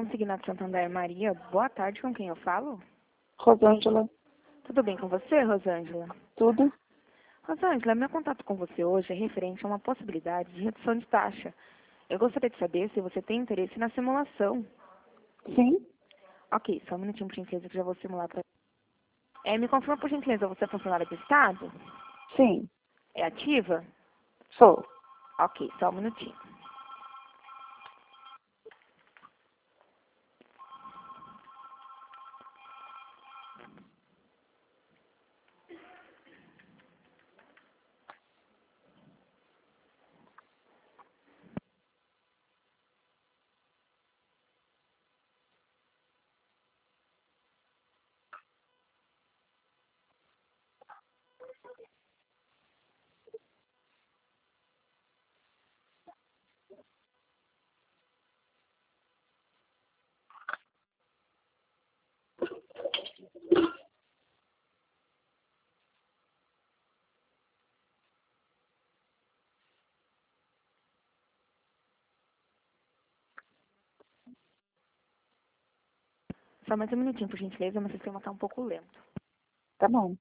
Consignado Santander Maria. Boa tarde, com quem eu falo? Rosângela, Tudo bem com você, Rosângela? tudo? Rosângela, meu contato com você hoje é referente a uma possibilidade de redução de taxa. Eu gostaria de saber se você tem interesse na simulação. Sim, Ok, só um minutinho, por gentileza, que já vou simular para... me confirma, por gentileza, você é funcionária do Estado? sim, É ativa? sou. Ok, só um minutinho. Só mais um minutinho, por gentileza, meu sistema está um pouco lento. Tá bom.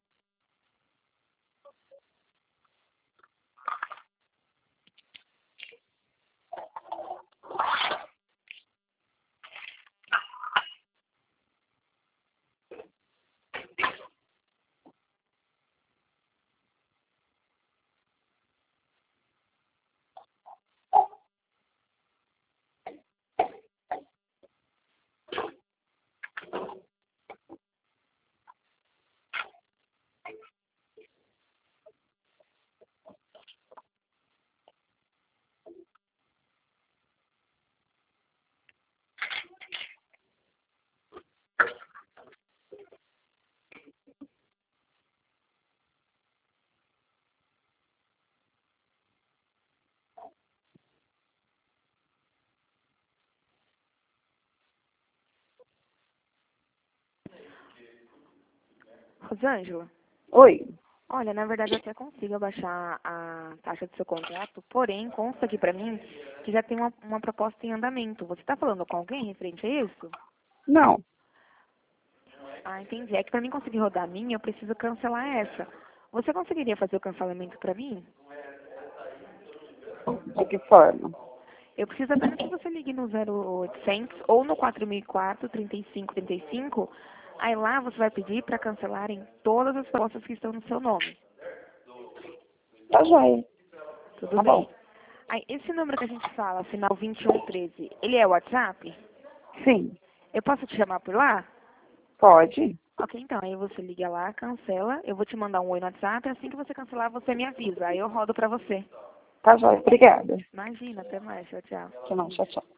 Rosângela? Oi, Olha, na verdade eu até consigo abaixar a taxa do seu contrato, porém consta aqui pra mim que já tem uma proposta em andamento. Você está falando com alguém referente a isso? não, Ah, entendi. É que pra mim conseguir rodar a minha, eu preciso cancelar essa. Você conseguiria fazer o cancelamento pra mim? de que forma? Eu preciso apenas que você ligue no 0800 ou no 4004 3535. Aí lá você vai pedir para cancelarem todas as propostas que estão no seu nome. Tá joia. Tudo Tá bem? bom. Aí, esse número que a gente fala, final 2113, ele é o WhatsApp? Sim, Eu posso te chamar por lá? pode. Ok, então, aí você liga lá, cancela, eu vou te mandar um oi no WhatsApp, assim que você cancelar, você me avisa, aí eu rodo pra você. Tá joia. Obrigada. Imagina, até mais, tchau, tchau. Tchau, tchau, tchau.